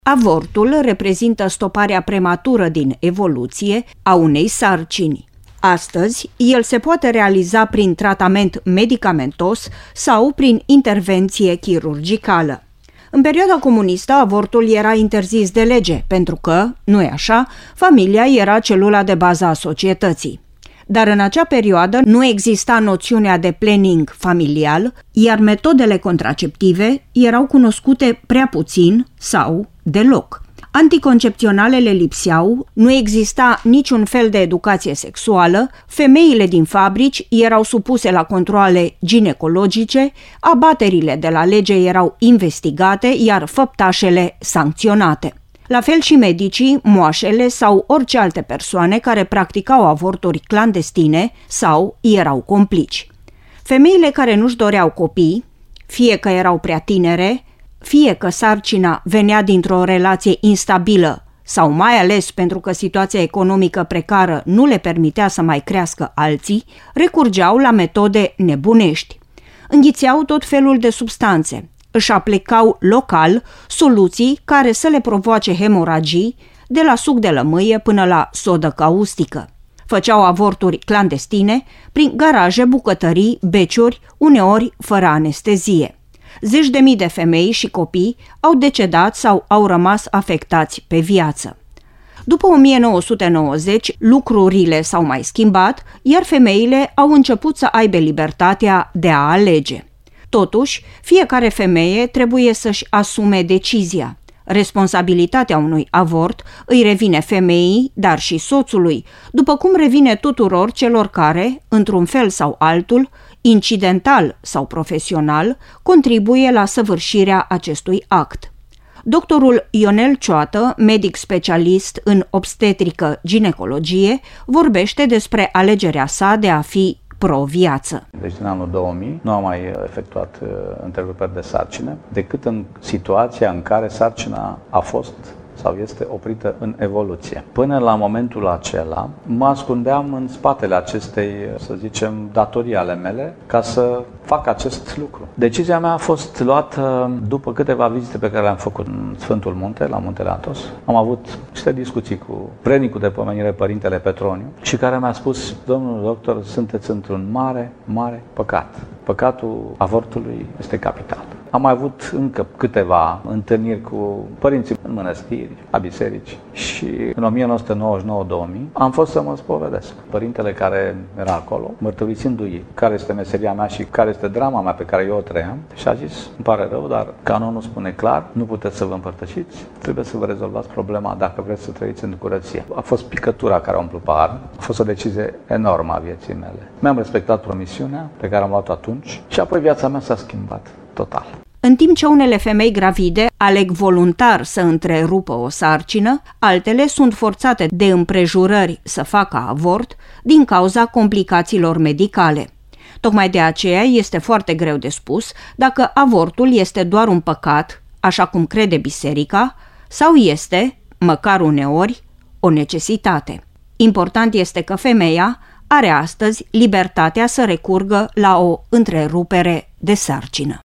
Avortul reprezintă stoparea prematură din evoluție a unei sarcini. Astăzi, el se poate realiza prin tratament medicamentos sau prin intervenție chirurgicală. În perioada comunistă, avortul era interzis de lege, pentru că, nu-i așa, familia era celula de bază a societății. Dar în acea perioadă nu exista noțiunea de planning familial, iar metodele contraceptive erau cunoscute prea puțin sau deloc. Anticoncepționalele lipseau, nu exista niciun fel de educație sexuală, femeile din fabrici erau supuse la controale ginecologice, abaterile de la lege erau investigate, iar făptașele sancționate. La fel și medicii, moașele sau orice alte persoane care practicau avorturi clandestine sau erau complici. Femeile care nu-și doreau copii, fie că erau prea tinere, fie că sarcina venea dintr-o relație instabilă sau mai ales pentru că situația economică precară nu le permitea să mai crească alții, recurgeau la metode nebunești. Înghițeau tot felul de substanțe, își aplicau local soluții care să le provoace hemoragii, de la suc de lămâie până la sodă caustică. Făceau avorturi clandestine prin garaje, bucătării, beciuri, uneori fără anestezie. Zeci de mii de femei și copii au decedat sau au rămas afectați pe viață. După 1990, lucrurile s-au mai schimbat, iar femeile au început să aibă libertatea de a alege. Totuși, fiecare femeie trebuie să-și asume decizia. Responsabilitatea unui avort îi revine femeii, dar și soțului, după cum revine tuturor celor care, într-un fel sau altul, incidental sau profesional, contribuie la săvârșirea acestui act. Doctorul Ionel Cioată, medic specialist în obstetrică-ginecologie, vorbește despre alegerea sa de a fi pro-viață. Deci din anul 2000 nu am mai efectuat întreruperi de sarcină decât în situația în care sarcina a fost sau este oprită în evoluție. Până la momentul acela mă ascundeam în spatele acestei, să zicem, datorii ale mele ca să fac acest lucru. Decizia mea a fost luată după câteva vizite pe care le-am făcut în Sfântul Munte, la Muntele Athos. Am avut niște discuții cu vrednicul de pomenire, Părintele Petroniu, și care mi-a spus: domnul doctor, sunteți într-un mare, mare păcat. Păcatul avortului este capital. Am mai avut încă câteva întâlniri cu părinții în mănăstiri, la biserici, și în 1999-2000 am fost să mă spovedesc. Părintele care era acolo, mărturisindu-i care este meseria mea și care este drama mea pe care eu o trăiam, și a zis: îmi pare rău, dar canonul spune clar, nu puteți să vă împărtășiți, trebuie să vă rezolvați problema dacă vreți să trăiți în curăție. A fost picătura care a umplut paharul, a fost o decizie enormă a vieții mele. Mi-am respectat promisiunea pe care am luat-o atunci și apoi viața mea s-a schimbat total. În timp ce unele femei gravide aleg voluntar să întrerupă o sarcină, altele sunt forțate de împrejurări să facă avort din cauza complicațiilor medicale. Tocmai de aceea este foarte greu de spus dacă avortul este doar un păcat, așa cum crede biserica, sau este, măcar uneori, o necesitate. Important este că femeia are astăzi libertatea să recurgă la o întrerupere de sarcină.